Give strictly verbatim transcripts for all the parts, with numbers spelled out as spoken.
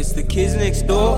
It's the kids next door.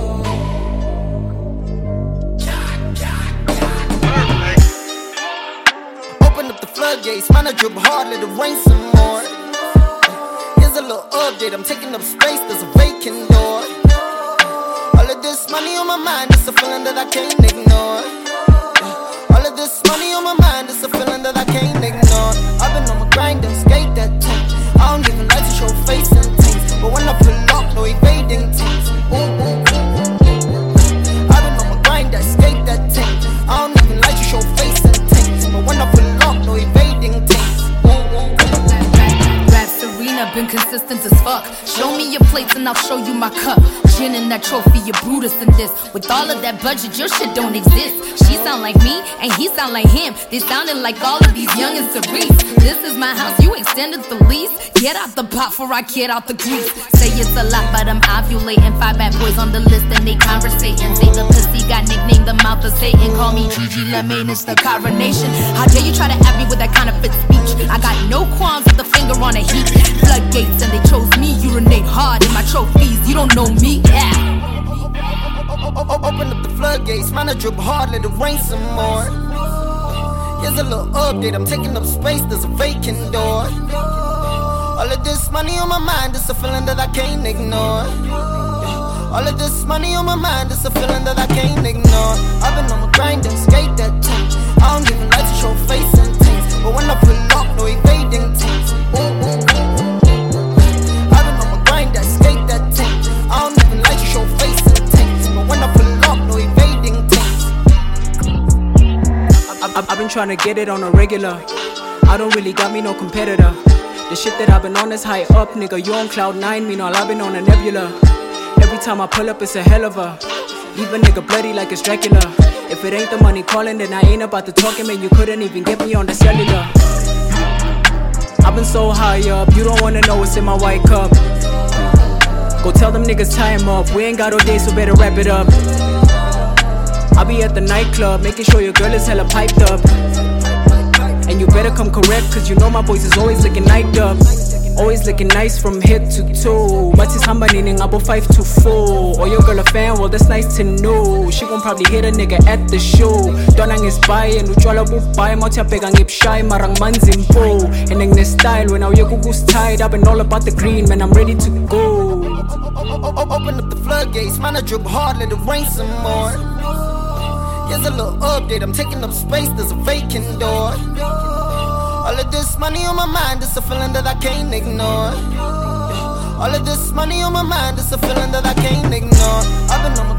Open up the floodgates, man, I drip hard, let it rain some more. Here's a little update, I'm taking up space, there's a vacant door. All of this money on my mind, it's a feeling that I can't ignore. All of this money on my mind, it's a feeling that I can't ignore. I've been on my grind, skate that tank. I don't even like to show face and things, but when I pull up, no evading things. Ooh, ooh, ooh. I've been on my grind, skate that tank. I don't even like to show face and things, but when I pull up, no evading things. Ooh, ooh, ooh. Rap Serena, been consistent as fuck. Show me your plates and I'll show you my cup. Gin in that trophy, you're Brutus in this. With all of that budget, your shit don't exist. She sound like me, and he sound like him. They sounding like all of these young and Cerise. This is my house, you extended the lease. Get out the pot before I get out the grease. Say it's a lot, but I'm ovulating. Five bad boys on the list and they conversating. Say the pussy got nicknamed the mouth of Satan. Call me Gigi Lemon, it's the coronation. How dare you try to add me with that kind of fit speech? I got no qualms with the finger on a heat. Floodgates and they chose me, urinate hard in my trophies. You don't know me, yeah. Open up the floodgates, man, I drip hard, let it rain some more. Here's a little update, I'm taking up space, there's a vacant door. All of this money on my mind, it's a feeling that I can't ignore. All of this money on my mind, it's a feeling that I can't ignore. I've been on my grind, skate that tank. I don't even like to show face and things, but when I pull up, no evading things. Ooh, ooh, ooh. I've been on my grind, skate that tank. I don't even like to show face and things, but when I pull up, no evading things. I've, I've been trying to get it on a regular. I don't really got me no competitor. The shit that I've been on is high up, nigga. You on cloud nine, meanwhile I've been on a nebula. Every time I pull up, it's a hell of a. Leave a nigga bloody like it's Dracula. If it ain't the money calling, then I ain't about to talking, man. You couldn't even get me on the cellular. I've been so high up, you don't wanna know what's in my white cup. Go tell them niggas time up. We ain't got all day, so better wrap it up. I'll be at the nightclub, making sure your girl is hella piped up. And you better come correct, cause you know my voice is always looking night up. Always looking nice from head to toe. But it's hamba nining abo five to four. Or your girl a fan, well that's nice to know. She gon' probably hit a nigga at the show. Donang is by and utwala bupay. Moutia pegang ip shy, marang manzimpo. And in this style, when our yokuku's tied up and all about the green, man, I'm ready to go. Open up the floodgates, man, I drip hard, let it rain some more. Here's a little update, I'm taking up space, there's a vacant door. All of this money on my mind, it's a feeling that I can't ignore. All of this money on my mind, it's a feeling that I can't ignore. I've been on my